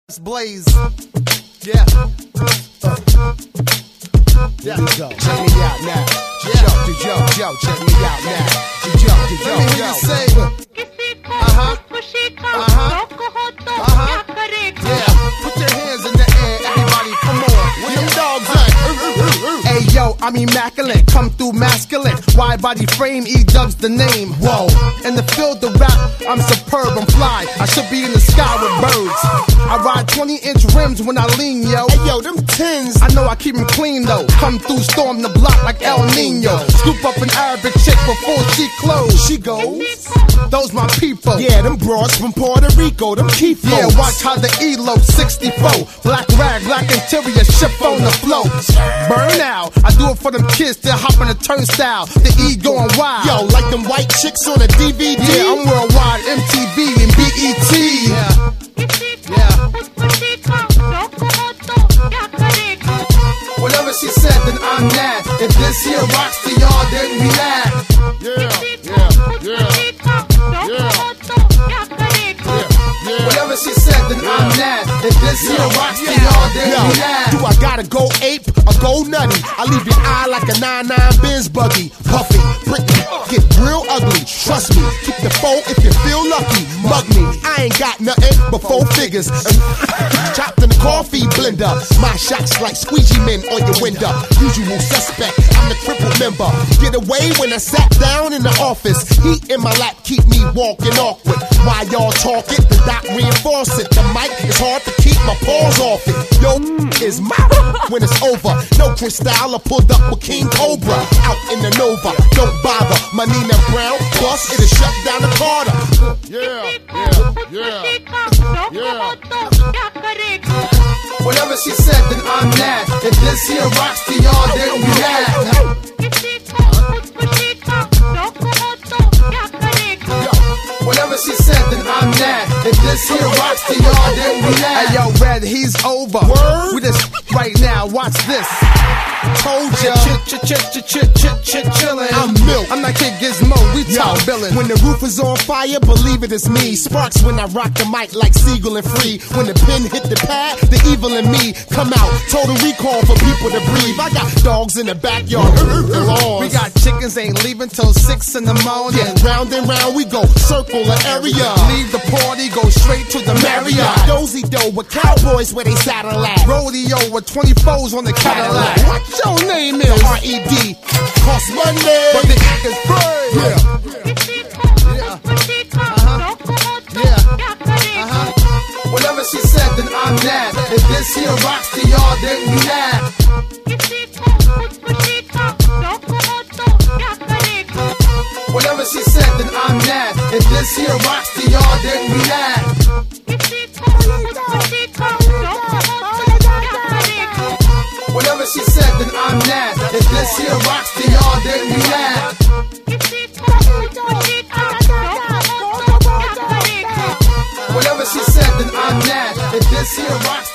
Blaze. Yeah. Here we go. Check me out now. Yo, check me out now. Let me hear you say. Yeah. Put your hands in the air, everybody. Come on. Where them dogs at? Hey yo, I'm immaculate. Come through masculine. Wide body frame, E-Dub's the name. Whoa. In the field of rap, I'm superb, I'm fly. I should be in the sky with birds. I ride 20-inch rims when I lean, yo. Hey yo, them tins. I know I keep them clean though. Come through, storm the block like El Nino. Scoop up an Arabic chick before she close. She goes. Those my people. Yeah, them broads from Puerto Rico, them keep folks. Yeah, watch how the elope 64. Black rag, black interior, ship on the flow. Burn out. I do it for them kids that hop on the turnstile. The E going wild. Yo, like them white chicks on a DVD. Yeah, I'm worldwide, MTV and BET. Yeah. Whatever she said, then I'm mad. If this here rocks to y'all, then we laugh. Whatever she said, then I'm mad. If this here rocks to y'all, then we laugh. Do I gotta go ape or go nutty? I leave your eye like a 99 Benz buggy. Puffy, prickly, get real ugly. Trust me, keep the foe if you feel lucky. Mug me, I ain't got nothing but 4 figures. Chopped in the coffee blender. My shots like squeegee men on your window. Usual suspect, I'm the crippled member. Get away when I sat down in the office. Heat in my lap keep me walking awkward. While y'all talk it, the doc reinforce it. The mic is hard to keep my paws off it. Yo, is my when it's over. No Cristal, I pulled up with King Cobra. Out in the Nova, don't bother. My Nina Brown, plus it'll shut down the Carter. Whatever she said, then I'm mad. If this here rocks to y'all, then we laugh. Whatever she said, then I'm mad. If this here rocks to y'all, then we laugh. Hey yo, Red, he's over. Word? We just right now, watch this. Told ya, chillin'. I'm Milk. I'm not Kid Gizmo, we top billin'. When the roof is on fire, believe it is me. Sparks when I rock the mic like Siegel and Free. When the pen hit the pad, the evil in me come out. Total recall for people to breathe. I got dogs in the backyard. We got chickens ain't leaving till 6 in the morning. Yeah, round and round we go, circle the area. Leave the party, go straight to the Marriott. Dozy dough with cowboys where they saddle at. Rodeo with 24s on the Cadillac. What your name is? R.E.D. Cost money, but the is free. Whatever she said, then I'm mad. If this here rocks to y'all, then we laugh. Whatever she said, then I'm mad. If this here rocks to y'all, then we laugh. Whatever she said, then I'm mad. If this here rocks to y'all, then we laugh. Whatever she said, then I'm mad. If this here rocks